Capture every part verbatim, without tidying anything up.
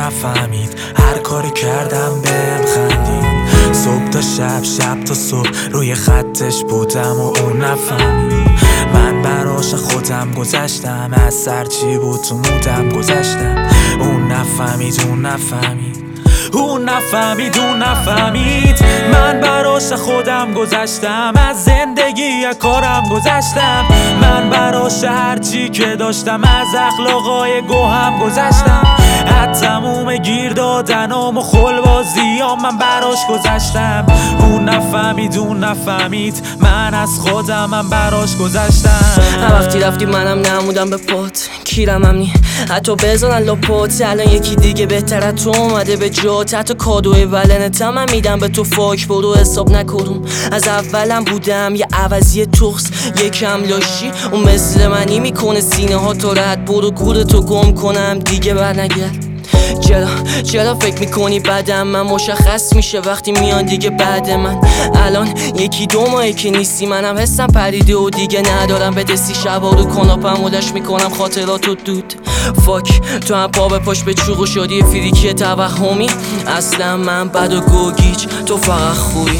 نفهمید هر کاری کردم بهم خندید. صبح تا شب شب تا صبح روی خطش بودم و اون نفهمید. من براش خودم گذشتم، از سر چی بود تو مودم گذشتم. اون نفهمید اون نفهمید اون نفهمید اون نفهمید من براش خودم گذشتم، از زندگی یا کارم گذشتم. من براش هرچی که داشتم، از اخلاقای گوهم گذشتم. از تموم گیر دادنام و خلبازیام من براش گذشتم. اون نفهمید اون نفهمید من از خودم من براش گذشتم. هر وقتی رفتی منم نمودم به پات، کیرم هم نی حتی بزنن لپات. الان یکی دیگه بهتره تو اومده به جات، حتی کادوی ولنتم من میدم به تو. فاک برو حساب نکنم، از اولم بودم یه عوضی تخص یکم لاشی. اون مثل منی میکنه سینه ها تو رد، برو گورتو گم کنم دیگه برنگرد. چرا چرا فکر میکنی بعدم من مشخص میشه وقتی میان دیگه بعد من؟ الان یکی دو ماهی که نیستی، منم حسم پریده و دیگه ندارم به دستی. شبا رو کناپم مدش میکنم خاطراتو دود. فاک تو هم پا به پاش به چوغو شدی فریکی توهمی. اصلا من بد و گوگیج تو فقط خوبی.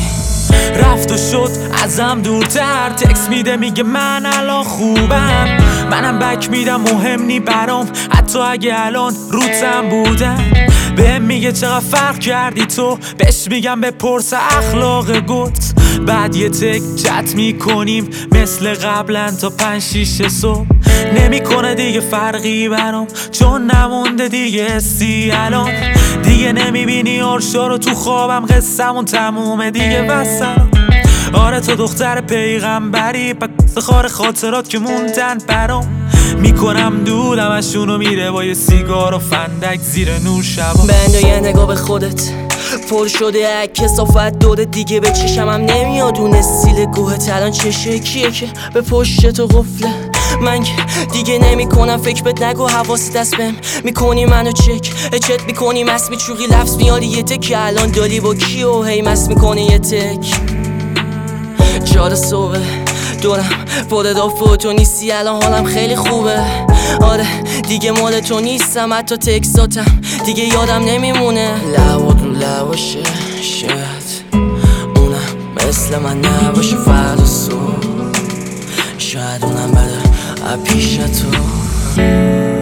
رفت و شد ازم دورتر، تکس میده میگه من الان خوبم. منم بک میدم مهم نی برام، حتی اگه الان روتم بودم. بهم میگه چقدر فرق کردی تو، بهش میگم بپرس اخلاق گوت. بعد یه تک چت میکنیم مثل قبلا تا پنج شیش صبح. نمیکنه دیگه فرقی برام، چون نمونده دیگه حسی الان. دیگه نمیبینی آرشا رو تو خوابم، قصمون تمومه دیگه وسلام. آره تو دختر پیغمبری، پس خار خاطرات که موندن برام. میکنم دودم ازشونو میره با یه سیگار و فندک زیر نور شبا. بند یه نگاه به خودت پر شده از کثافت دور دیگه به چشمم نمیاد اون استیل گوهت. الان چه شکلیه که به پشت تو قفله؟ من دیگه نمی کنم فکر بهت، نگو حواست دست بهم میکنی منو چک چت میکنی مست میچوقی لفظ میاری یه تک. الان دالی با کی و هی مست میکنی یه تک. چهار صبح دورم پر دافت و تو نیستی، الان حالم خیلی خوبه. آره دیگه مال تو نیستم، حتی تکساتم دیگه یادم نمیمونه. لبات رو لباشه شاید اونم مثل من نباشه فردا صبح، شاید اونم بده پیش تو.